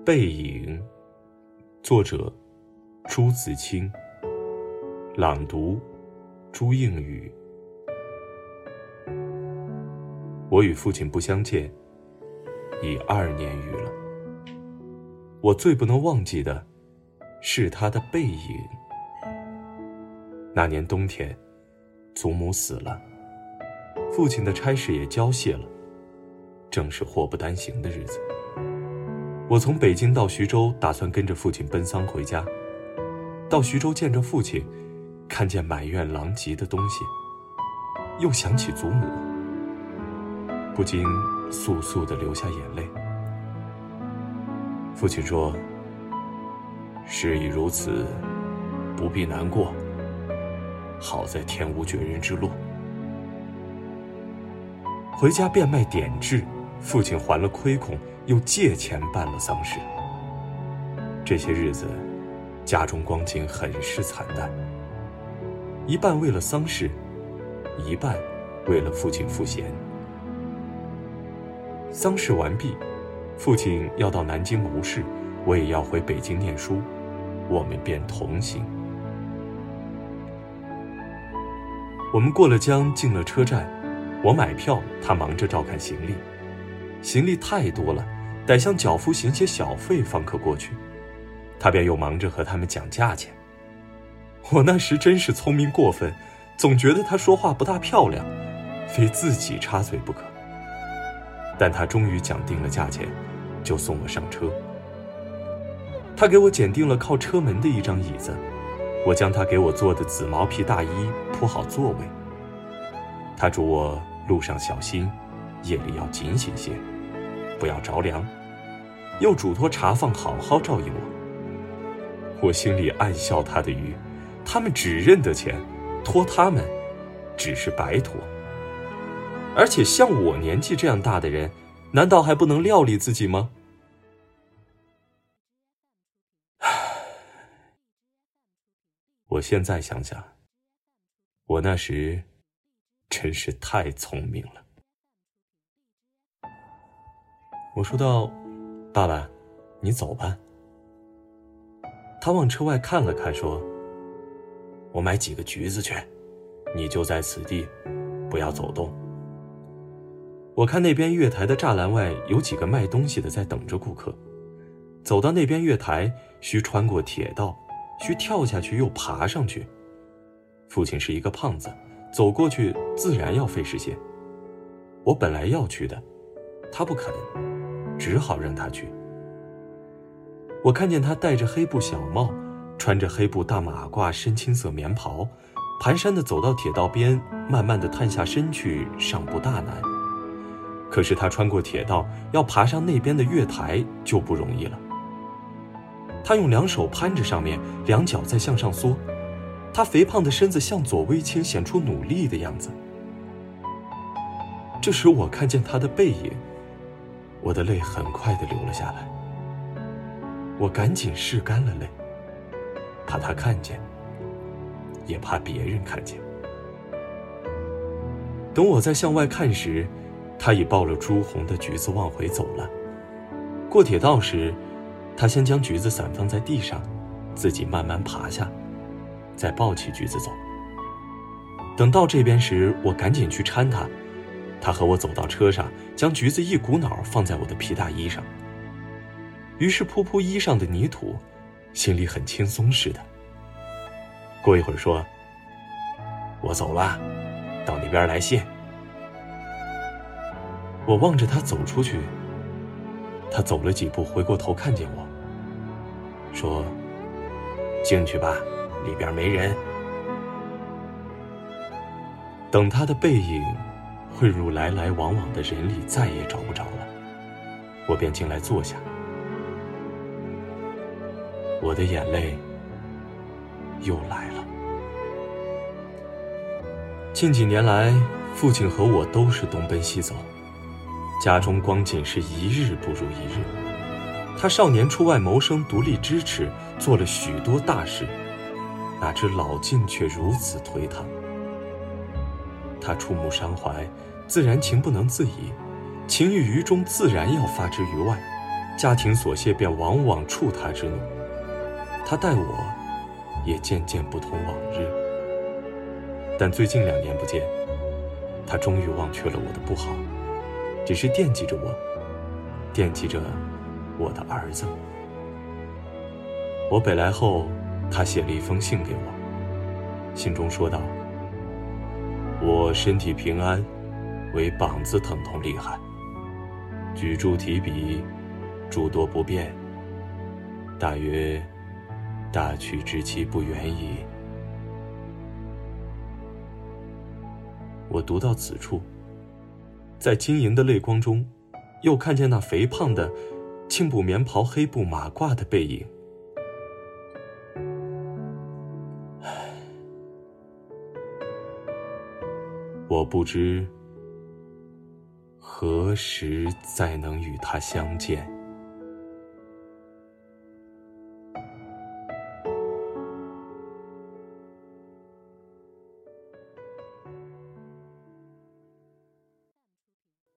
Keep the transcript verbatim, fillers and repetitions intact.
背影，作者朱自清，朗读朱映雨。我与父亲不相见已二年余了，我最不能忘记的是他的背影。那年冬天，祖母死了，父亲的差事也交卸了，正是祸不单行的日子。我从北京到徐州，打算跟着父亲奔丧回家。到徐州见着父亲，看见满院狼藉的东西，又想起祖母，不禁簌簌地流下眼泪。父亲说：“事已如此，不必难过，好在天无绝人之路。”回家变卖典质，父亲还了亏空，又借钱办了丧事。这些日子，家中光景很是惨淡，一半为了丧事，一半为了父亲赋闲。丧事完毕，父亲要到南京谋事，我也要回北京念书，我们便同行。我们过了江，进了车站，我买票，他忙着照看行李。行李太多了，得向脚夫行些小费方可过去，他便又忙着和他们讲价钱。我那时真是聪明过分，总觉得他说话不大漂亮，非自己插嘴不可。但他终于讲定了价钱，就送我上车。他给我拣定了靠车门的一张椅子，我将他给我做的紫毛皮大衣铺好座位。他嘱我路上小心，夜里要警醒些，不要着凉，又嘱托茶坊好好照应我。我心里暗笑他的愚，他们只认得钱，托他们只是白托。而且像我年纪这样大的人，难道还不能料理自己吗？我现在想想，我那时真是太聪明了。我说道：“爸爸，你走吧。”他往车外看了看，说：“我买几个橘子去，你就在此地，不要走动。”我看那边月台的栅栏外有几个卖东西的在等着顾客，走到那边月台需穿过铁道，需跳下去又爬上去。父亲是一个胖子，走过去自然要费时些。我本来要去的，他不肯，只好让他去。我看见他戴着黑布小帽，穿着黑布大马褂深青色棉袍，蹒跚地走到铁道边，慢慢地探下身去，尚不大难。可是他穿过铁道，要爬上那边的月台就不容易了。他用两手攀着上面，两脚在向上缩，他肥胖的身子向左微倾，显出努力的样子。这时我看见他的背影，我的泪很快地流了下来。我赶紧拭干了泪，怕他看见，也怕别人看见。等我在向外看时，他已抱了朱红的橘子往回走了。过铁道时，他先将橘子散放在地上，自己慢慢爬下，再抱起橘子走。等到这边时，我赶紧去搀他，他和我走到车上，将橘子一股脑放在我的皮大衣上。于是扑扑衣上的泥土，心里很轻松似的。过一会儿说：“我走了，到那边来信。”我望着他走出去，他走了几步，回过头看见我，说：“进去吧，里边没人。”等他的背影混入来来往往的人里，再也找不着了，我便进来坐下。我的眼泪又来了。近几年来，父亲和我都是东奔西走，家中光景是一日不如一日。他少年出外谋生，独立支持，做了许多大事，哪知老境却如此颓唐。他触目伤怀，自然情不能自已，情郁于中，自然要发之于外。 家庭琐屑便往往触他之怒。他待我也渐渐不同往日。但最近两年不见，他终于忘却了我的不好，只是惦记着我，惦记着我的儿子。我北来后，他写了一封信给我，信中说道：我身体平安，唯膀子疼痛厉害，举箸提笔，诸多不便，大约大去之期不远矣。我读到此处，在晶莹的泪光中，又看见那肥胖的青布棉袍黑布马褂的背影。我不知何时再能与他相见。